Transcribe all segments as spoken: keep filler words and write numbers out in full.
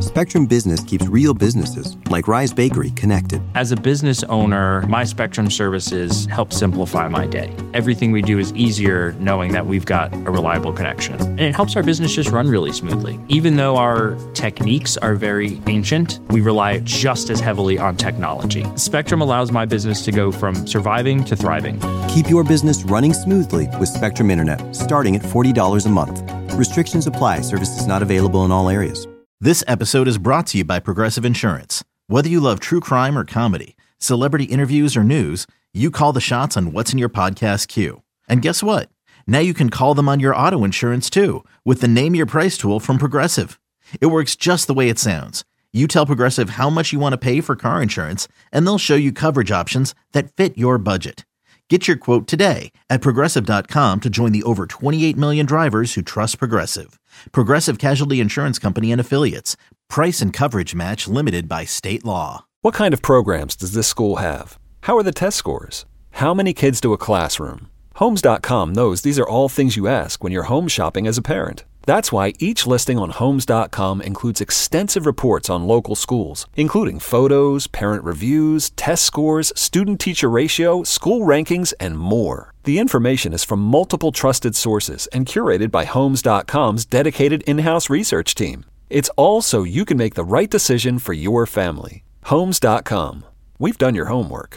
Spectrum Business keeps real businesses, like Rise Bakery, connected. As a business owner, my Spectrum services help simplify my day. Everything we do is easier knowing that we've got a reliable connection. And it helps our business just run really smoothly. Even though our techniques are very ancient, we rely just as heavily on technology. Spectrum allows my business to go from surviving to thriving. Keep your business running smoothly with Spectrum Internet, starting at forty dollars a month. Restrictions apply. Services not available in all areas. This episode is brought to you by Progressive Insurance. Whether you love true crime or comedy, celebrity interviews or news, you call the shots on what's in your podcast queue. And guess what? Now you can call them on your auto insurance too with the Name Your Price tool from Progressive. It works just the way it sounds. You tell Progressive how much you want to pay for car insurance, and they'll show you coverage options that fit your budget. Get your quote today at Progressive dot com to join the over twenty-eight million drivers who trust Progressive. Progressive Casualty Insurance Company and Affiliates. Price and coverage match limited by state law. What kind of programs does this school have? How are the test scores? How many kids to a classroom? Homes dot com knows these are all things you ask when you're home shopping as a parent. That's why each listing on Homes dot com includes extensive reports on local schools, including photos, parent reviews, test scores, student-teacher ratio, school rankings, and more. The information is from multiple trusted sources and curated by Homes dot com's dedicated in-house research team. It's all so you can make the right decision for your family. Homes dot com. We've done your homework.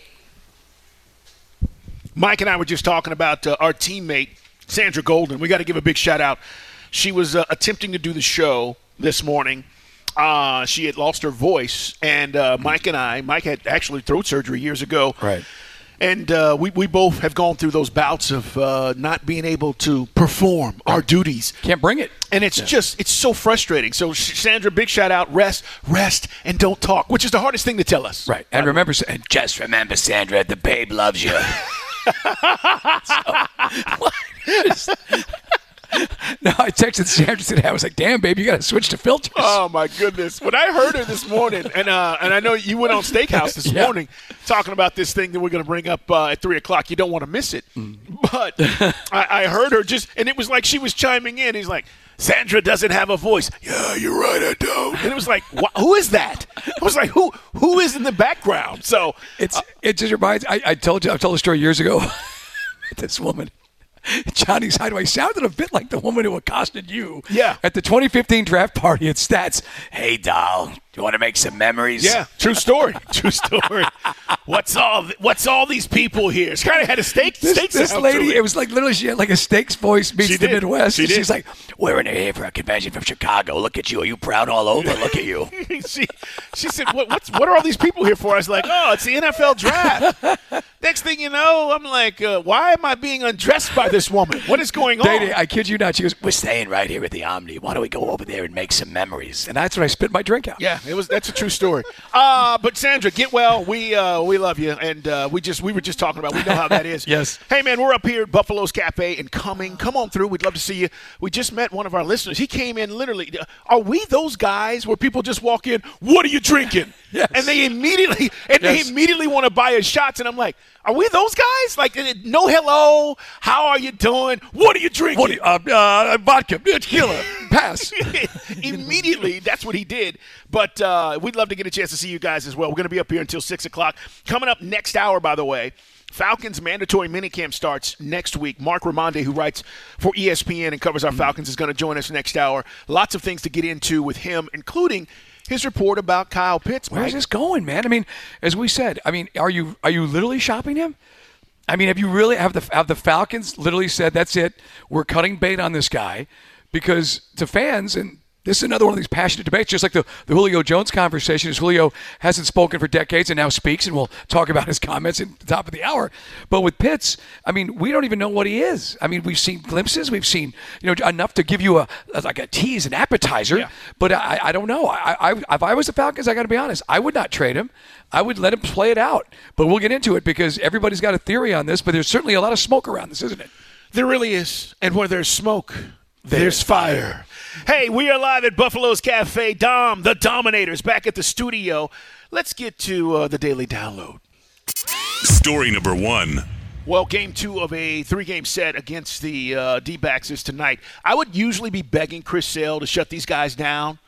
Mike and I were just talking about uh, our teammate, Sandra Golden. We got to give a big shout out. She was uh, attempting to do the show this morning. Uh, she had lost her voice, and uh, Mike and I, Mike had actually throat surgery years ago. Right. And uh, we, we both have gone through those bouts of uh, not being able to perform our duties. Can't bring it. And it's yeah. just, it's so frustrating. So, Sandra, big shout out. Rest, rest, and don't talk, which is the hardest thing to tell us. Right. And remember, and just remember, Sandra, the babe loves you. so, what? No, I texted Sandra today. I was like, damn, babe, you got to switch to filters. Oh, my goodness. When I heard her this morning, and uh, and I know you went on Steakhouse this yeah. morning talking about this thing that we're going to bring up uh, at three o'clock. You don't want to miss it. Mm. But I, I heard her just, and it was like she was chiming in. He's like, Sandra doesn't have a voice. Yeah, you're right, I don't. And it was like, wh- who is that? I was like, who who is in the background? So it's uh, it just reminds. I, I told you, I told a story years ago. This woman. Johnny's Hideaway sounded a bit like the woman who accosted you yeah. at the twenty fifteen draft party at Stats. Hey, doll, do you want to make some memories? Yeah, true story. True story. What's all What's all these people here? She kind of had a steak. This, steak this lady, it. it was like literally she had like a steak's voice meets she the did. Midwest. She did. She's like, we're in here for a convention from Chicago. Look at you. Are you proud all over? Look at you. she, she said, what, what's, what are all these people here for? I was like, oh, it's the N F L draft. Next thing you know, I'm like, uh, why am I being undressed by this woman? What is going on? Day-Day, I kid you not. She goes, we're staying right here at the Omni. Why don't we go over there and make some memories? And that's when I spit my drink out. Yeah, it was. That's a true story. Uh, but Sandra, get well. We uh, we love you, and uh, we just we were just talking about. We know how that is. Yes. Hey man, we're up here at Buffalo's Cafe and coming. Come on through. We'd love to see you. We just met one of our listeners. He came in literally. Are we those guys where people just walk in? What are you drinking? Yes. And they immediately and yes. they immediately want to buy us shots, and I'm like, are we those guys? Like, no hello. How are you doing? What are you drinking? What are you, uh, uh, vodka, tequila, pass. Immediately, that's what he did. But uh, we'd love to get a chance to see you guys as well. We're going to be up here until six o'clock. Coming up next hour, by the way, Falcons mandatory minicamp starts next week. Mark Ramonde, who writes for E S P N and covers our mm-hmm. Falcons, is going to join us next hour. Lots of things to get into with him, including his report about Kyle Pitts. Where's Mike. this going, man? I mean, as we said, I mean, are you are you literally shopping him? I mean, have you really have the have the Falcons literally said that's it? We're cutting bait on this guy, because to fans, and this is another one of these passionate debates, just like the, the Julio Jones conversation, as Julio hasn't spoken for decades and now speaks, and we'll talk about his comments at the top of the hour. But with Pitts, I mean, we don't even know what he is. I mean, we've seen glimpses, we've seen, you know, enough to give you a like a tease, an appetizer. Yeah. But I, I don't know. I, I if I was the Falcons, I got to be honest, I would not trade him. I would let him play it out. But we'll get into it because everybody's got a theory on this. But there's certainly a lot of smoke around this, isn't it? There really is. And where there's smoke, there's fire. Hey, we are live at Buffalo's Cafe. Dom, the Dominators, back at the studio. Let's get to uh, the Daily Download. Story number one. Well, game two of a three-game set against the uh, D-backs is tonight. I would usually be begging Chris Sale to shut these guys down,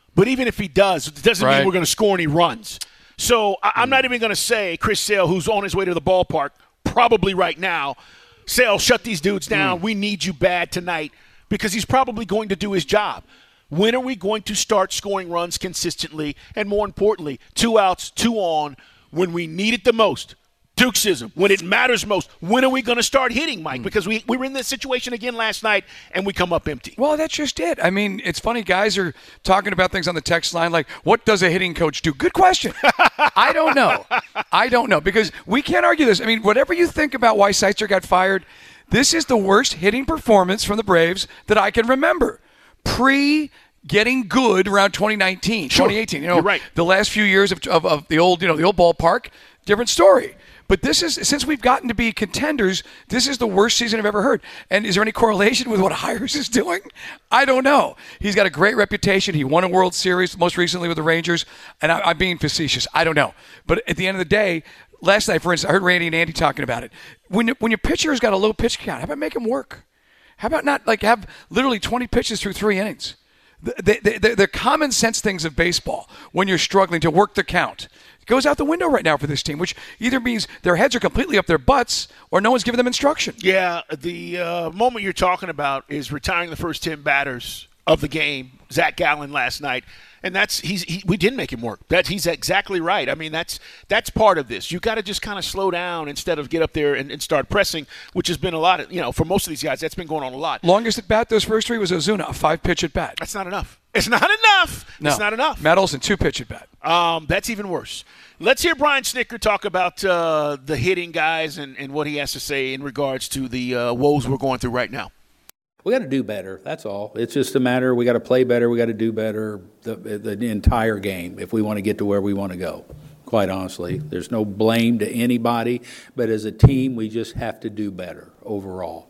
But even if he does, it doesn't Right. mean we're going to score any runs. So I- I'm not even going to say Chris Sale, who's on his way to the ballpark, probably right now, Sale, shut these dudes down. Mm. We need you bad tonight, because he's probably going to do his job. When are we going to start scoring runs consistently? And more importantly, two outs, two on, when we need it the most? Dukesism, when it matters most. When are we going to start hitting, Mike? Because we, we were in this situation again last night, and we come up empty. Well, that's just it. I mean, it's funny. Guys are talking about things on the text line like, what does a hitting coach do? Good question. I don't know. I don't know, because we can't argue this. I mean, whatever you think about why Seitzer got fired, this is the worst hitting performance from the Braves that I can remember. Pre- getting good around twenty nineteen, sure. twenty eighteen. You know, You're right. The last few years of, of, of the old, you know, the old ballpark, different story. But this is, since we've gotten to be contenders, this is the worst season I've ever heard. And is there any correlation with what Hires is doing? I don't know. He's got a great reputation. He won a World Series most recently with the Rangers. And I, I'm being facetious. I don't know. But at the end of the day, last night, for instance, I heard Randy and Andy talking about it. When, when your pitcher's got a low pitch count, how about make him work? How about not like have literally twenty pitches through three innings? The, the, the, the common sense things of baseball, when you're struggling to work the count, goes out the window right now for this team, which either means their heads are completely up their butts or no one's giving them instruction. Yeah, the uh, moment you're talking about is retiring the first ten batters of the game, Zach Gallen last night. And that's he's he, we didn't make him work. That he's exactly right. I mean, that's that's part of this. You got to just kind of slow down instead of get up there and, and start pressing, which has been a lot of, you know, for most of these guys, that's been going on a lot. Longest at bat those first three was Ozuna, a five pitch at bat. That's not enough. It's not enough. No. It's not enough. Metals and two pitch at bat. Um, that's even worse. Let's hear Brian Snitker talk about uh, the hitting guys and, and what he has to say in regards to the uh, woes we're going through right now. We got to do better. That's all. It's just a matter. We got to play better. We got to do better the, the entire game if we want to get to where we want to go. Quite honestly, there's no blame to anybody, but as a team, we just have to do better overall,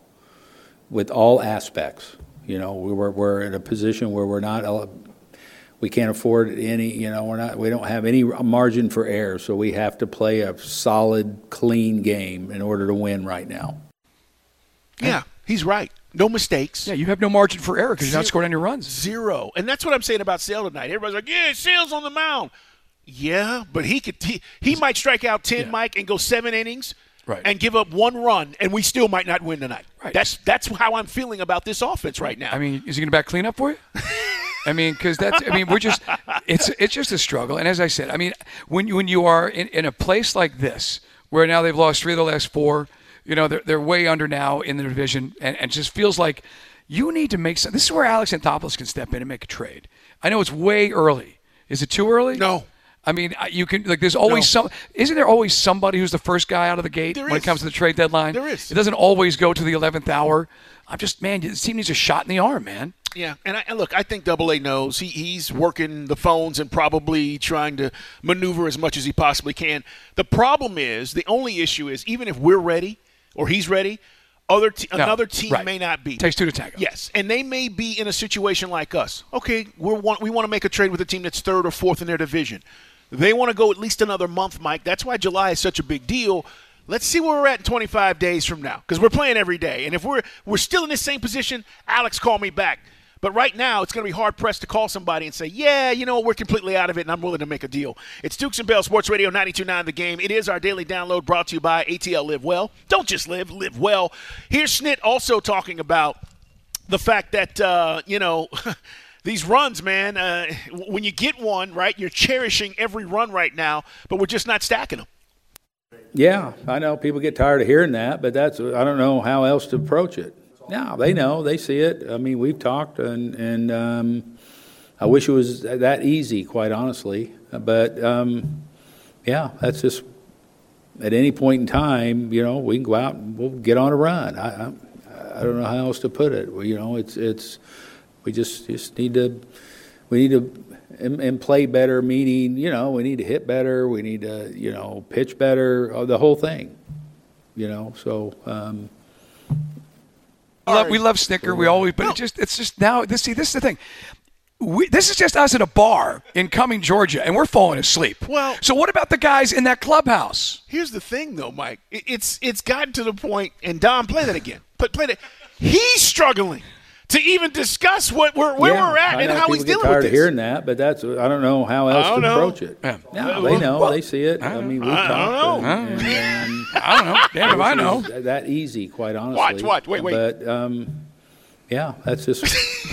with all aspects. You know, we're we're in a position where we're not. We can't afford any. You know, we're not. We don't have any margin for error, so we have to play a solid, clean game in order to win right now. Yeah, he's right. No mistakes. Yeah, you have no margin for error because you're not scoring on your runs. Zero. And that's what I'm saying about Sale tonight. Everybody's like, yeah, Sale's on the mound. Yeah, but he could he, he might strike out ten, yeah. Mike, and go seven innings right. and give up one run, and we still might not win tonight. Right. That's that's how I'm feeling about this offense right now. I mean, is he going to back cleanup for you? I mean, because that's. I mean, we're just. It's it's just a struggle. And as I said, I mean, when you, when you are in, in a place like this, where now they've lost three of the last four, you know, they're they're way under now in the division, and, and it just feels like you need to make some. This is where Alex Anthopoulos can step in and make a trade. I know it's way early. Is it too early? No. I mean, you can like. There's always no. some. Isn't there always somebody who's the first guy out of the gate there when is. it comes to the trade deadline? There is. It doesn't always go to the eleventh hour. I'm just, man, this team needs a shot in the arm, man. Yeah, and, I, and look, I think Double A knows. He, he's working the phones and probably trying to maneuver as much as he possibly can. The problem is, the only issue is, even if we're ready or he's ready, other te- no, another team right. may not be. Takes two to tango. Yes, and they may be in a situation like us. Okay, we're want, we want to make a trade with a team that's third or fourth in their division. They want to go at least another month, Mike. That's why July is such a big deal. Let's see where we're at in twenty-five days from now, because we're playing every day. And if we're we're still in the same position, Alex, call me back. But right now, it's going to be hard-pressed to call somebody and say, yeah, you know, we're completely out of it, and I'm willing to make a deal. It's Dukes and Bell Sports Radio ninety-two point nine The Game. It is our daily download brought to you by A T L Live Well. Don't just live, live well. Here's Snit also talking about the fact that, uh, you know, these runs, man, uh, when you get one, right, you're cherishing every run right now, but we're just not stacking them. Yeah, I know people get tired of hearing that, but that's I don't know how else to approach it. No, they know, they see it. I mean, we've talked, and and um, I wish it was that easy, quite honestly. But um, yeah, that's just at any point in time, you know, we can go out and we'll get on a run. I I, I don't know how else to put it. You know, it's it's we just just need to we need to. And, and play better, meaning, you know, we need to hit better, we need to, you know, pitch better, the whole thing, you know, so. Um, we, love, we love Snitker, we always, but no. it just, it's just now, this, see, this is the thing. We, this is just us at a bar in Cumming, Georgia, and we're falling asleep. Well, so what about the guys in that clubhouse? Here's the thing, though, Mike. It's it's gotten to the point, and Don, play that again. Play, play that. He's struggling to even discuss what we're, where Yeah, we're at I and know how people he's get dealing tired with of this. hearing that, but that's I don't know how else I to don't approach know. it. Yeah. No, they know. Well, they see it. I, mean, we've I talked. don't know. And, and, um, I don't know. Damn if I know. That, that easy, quite honestly. Watch, watch, wait, wait. But um, yeah, that's just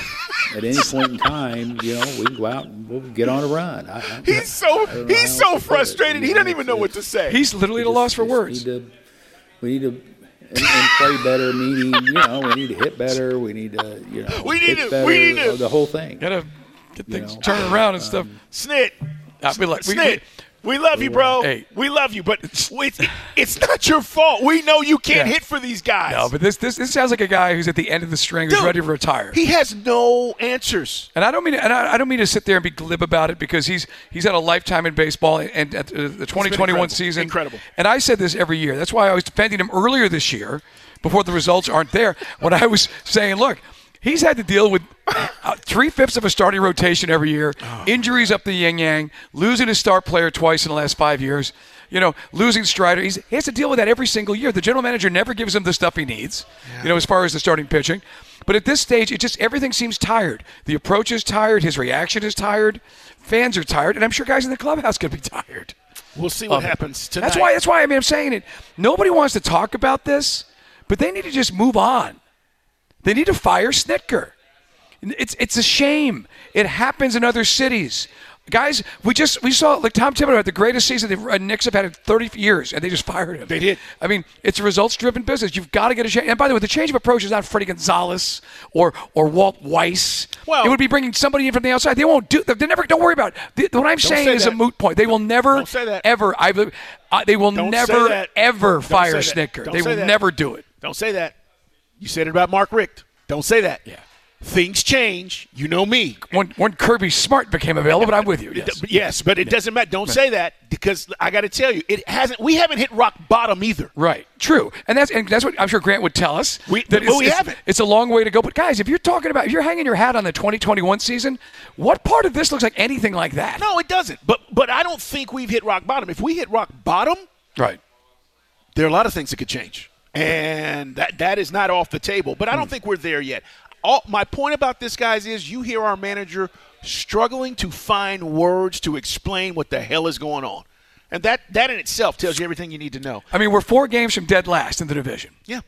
at any point in time, you know, we can go out and we'll get on a run. I, I, He's so I don't know how he's else so to put it. frustrated. He You doesn't know, even know what to it's- say. He's literally at a we loss just- for just words. Need to, we need to and, and play better. Meaning, you know, we need to hit better. We need to, you know, We need pitch to- better, we need to- the whole thing. Gotta get things know, turning around and stuff. Snit. I feel like we- Snit. we- We love you, bro. Hey. We love you, but it's, it's not your fault. We know you can't Yeah. hit for these guys. No, but this, this this sounds like a guy who's at the end of the string, who's Dude, ready to retire. He has no answers. And I don't mean to, and I, I don't mean to sit there and be glib about it because he's he's had a lifetime in baseball and, and at the, the twenty twenty-one incredible. season. Incredible. And I said this every year. That's why I was defending him earlier this year before the results aren't there. When I was saying, look, he's had to deal with uh, three-fifths of a starting rotation every year, Oh. injuries up the yin-yang, losing his star player twice in the last five years, you know, losing Strider. He's, he has to deal with that every single year. The general manager never gives him the stuff he needs, you know, as far as the starting pitching. But at this stage, it just everything seems tired. The approach is tired. His reaction is tired. Fans are tired. And I'm sure guys in the clubhouse could be tired. We'll see what happens tonight. That's why, that's why, I mean, I'm saying it. Nobody wants to talk about this, but they need to just move on. They need to fire Snitker. It's it's a shame. It happens in other cities. Guys, we just we saw like Tom Thibodeau had the greatest season the uh, Knicks have had in thirty years, and they just fired him. They did. I mean, it's a results-driven business. You've got to get a change. And by the way, the change of approach is not Freddie Gonzalez or or Walt Weiss. Well- it would be bringing somebody in from the outside. They won't do. They never. Don't worry about it. The, what I'm saying say is that. a moot point. They will never, Don't say that. ever. I, believe- uh, they will Don't say never, that. ever Don't fire say that. Snitker. Don't They say will that. never do it. Don't say that. You said it about Mark Richt. Don't say that. Yeah. Things change. You know me. When when Kirby Smart became available, but I'm with you. Yes. Yes, yes but it doesn't matter. Don't say that because I got to tell you, it hasn't. We haven't hit rock bottom either. Right. True. And that's and that's what I'm sure Grant would tell us. We- that well, it's, we it's, haven't. It's a long way to go. But guys, if you're talking about if you're hanging your hat on the twenty twenty-one season, what part of this looks like anything like that? No, it doesn't. But but I don't think we've hit rock bottom. If we hit rock bottom, Right. there are a lot of things that could change, and that that is not off the table. But I Hmm. don't think we're there yet. All, my point about this, guys, is you hear our manager struggling to find words to explain what the hell is going on, and that that in itself tells you everything you need to know. I mean, we're four games from dead last in the division. Yeah.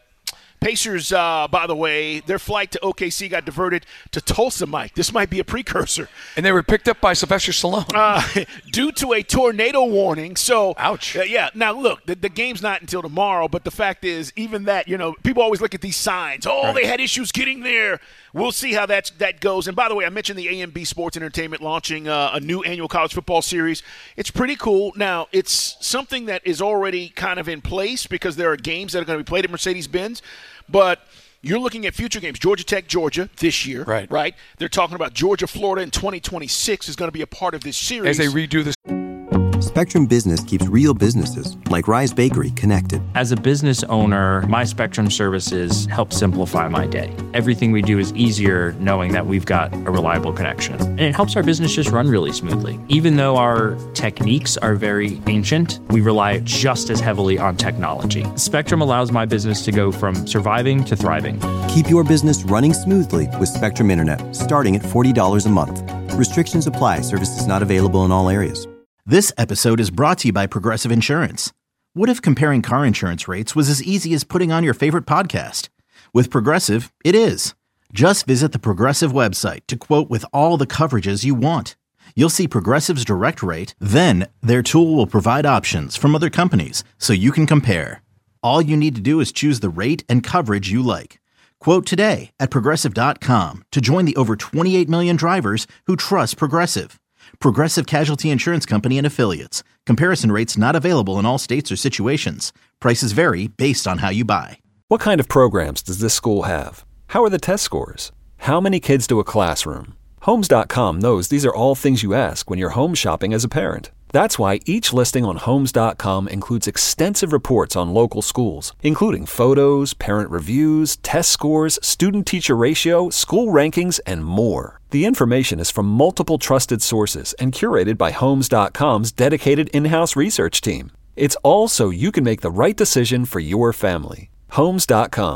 Pacers, uh, by the way, their flight to O K C got diverted to Tulsa, Mike. This might be a precursor. And they were picked up by Sylvester Stallone. Uh, due to a tornado warning. So, Ouch. Uh, yeah. Now, look, the, the game's not until tomorrow, but the fact is, even that, you know, people always look at these signs. Oh, Right. they had issues getting there. We'll see how that that goes. And by the way, I mentioned the A M B Sports Entertainment launching uh, a new annual college football series. It's pretty cool. Now, it's something that is already kind of in place because there are games that are going to be played at Mercedes-Benz, but you're looking at future games. Georgia Tech, Georgia this year, Right. right? They're talking about Georgia, Florida in twenty twenty-six is going to be a part of this series. As they redo this. Spectrum Business keeps real businesses, like Rise Bakery, connected. As a business owner, my Spectrum services help simplify my day. Everything we do is easier knowing that we've got a reliable connection. And it helps our business just run really smoothly. Even though our techniques are very ancient, we rely just as heavily on technology. Spectrum allows my business to go from surviving to thriving. Keep your business running smoothly with Spectrum Internet, starting at forty dollars a month. Restrictions apply. Services not available in all areas. This episode is brought to you by Progressive Insurance. What if comparing car insurance rates was as easy as putting on your favorite podcast? With Progressive, it is. Just visit the Progressive website to quote with all the coverages you want. You'll see Progressive's direct rate, then their tool will provide options from other companies so you can compare. All you need to do is choose the rate and coverage you like. Quote today at Progressive dot com to join the over twenty-eight million drivers who trust Progressive. Progressive Casualty Insurance Company and Affiliates. Comparison rates not available in all states or situations. Prices vary based on how you buy. What kind of programs does this school have? How are the test scores? How many kids do a classroom? Homes dot com knows these are all things you ask when you're home shopping as a parent. That's why each listing on Homes dot com includes extensive reports on local schools, including photos, parent reviews, test scores, student-teacher ratio, school rankings, and more. The information is from multiple trusted sources and curated by Homes dot com's dedicated in-house research team. It's all so you can make the right decision for your family. Homes dot com.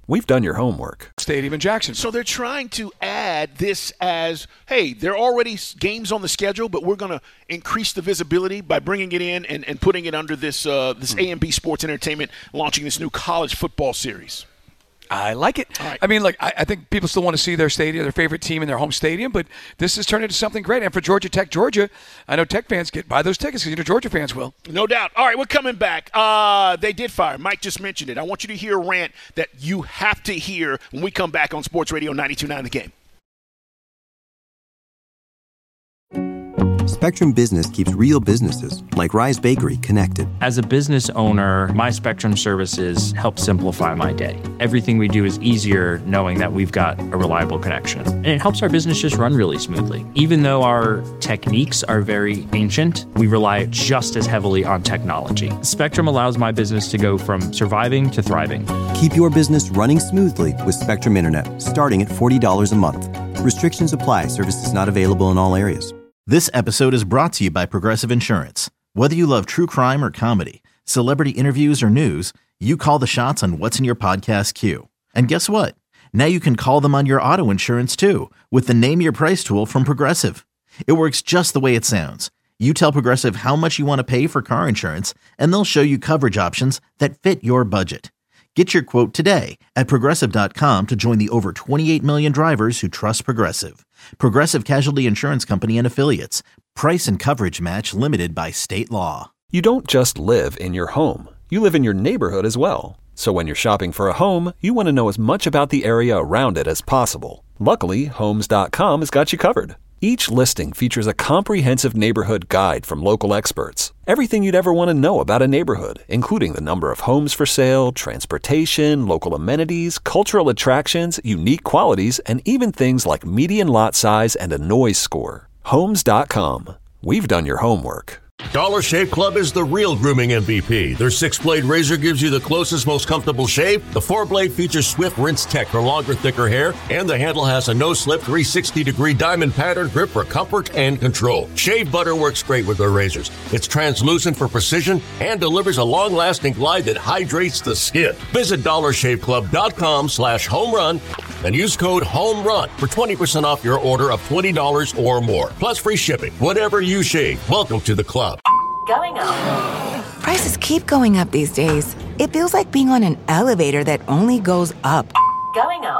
We've done your homework. Stadium in Jacksonville. So they're trying to add this as, hey, there are already games on the schedule, but we're going to increase the visibility by bringing it in and, and putting it under this uh, this mm. A and B Sports Entertainment, launching this new college football series. I like it. Right. I mean, like, I, I think people still want to see their stadium, their favorite team in their home stadium, but this has turned into something great. And for Georgia Tech, Georgia, I know Tech fans get buy those tickets because you know Georgia fans will. No doubt. All right, we're coming back. Uh, they did fire. Mike just mentioned it. I want you to hear a rant that you have to hear when we come back on Sports Radio ninety-two point nine The Game. Spectrum Business keeps real businesses, like Rise Bakery, connected. As a business owner, my Spectrum services help simplify my day. Everything we do is easier knowing that we've got a reliable connection. And it helps our business just run really smoothly. Even though our techniques are very ancient, we rely just as heavily on technology. Spectrum allows my business to go from surviving to thriving. Keep your business running smoothly with Spectrum Internet, starting at forty dollars a month. Restrictions apply. Services not available in all areas. This episode is brought to you by Progressive Insurance. Whether you love true crime or comedy, celebrity interviews or news, you call the shots on what's in your podcast queue. And guess what? Now you can call them on your auto insurance too with the Name Your Price tool from Progressive. It works just the way it sounds. You tell Progressive how much you want to pay for car insurance, and they'll show you coverage options that fit your budget. Get your quote today at Progressive dot com to join the over twenty-eight million drivers who trust Progressive. Progressive Casualty Insurance Company and Affiliates. Price and coverage match limited by state law. You don't just live in your home. You live in your neighborhood as well. So when you're shopping for a home, you want to know as much about the area around it as possible. Luckily, Homes dot com has got you covered. Each listing features a comprehensive neighborhood guide from local experts. Everything you'd ever want to know about a neighborhood, including the number of homes for sale, transportation, local amenities, cultural attractions, unique qualities, and even things like median lot size and a noise score. Homes dot com. We've done your homework. Dollar Shave Club is the real grooming M V P. Their six-blade razor gives you the closest, most comfortable shave. The four-blade features Swift Rinse Tech for longer, thicker hair. And the handle has a no-slip three sixty degree diamond pattern grip for comfort and control. Shave butter works great with their razors. It's translucent for precision and delivers a long-lasting glide that hydrates the skin. Visit dollar shave club dot com slash home run and use code HOMERUN for twenty percent off your order of twenty dollars or more. Plus free shipping. Whatever you shave, welcome to the club. Going up. Prices keep going up these days. It feels like being on an elevator that only goes up. Going up.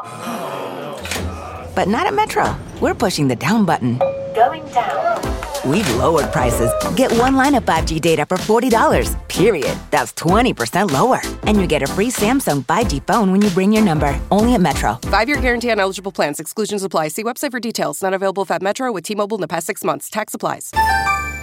But not at Metro. We're pushing the down button. Going down. We've lowered prices. Get one line of five G data for forty dollars, period. That's twenty percent lower. And you get a free Samsung five G phone when you bring your number. Only at Metro. Five-year guarantee on eligible plans. Exclusions apply. See website for details. Not available at Metro with T-Mobile in the past six months. Tax applies.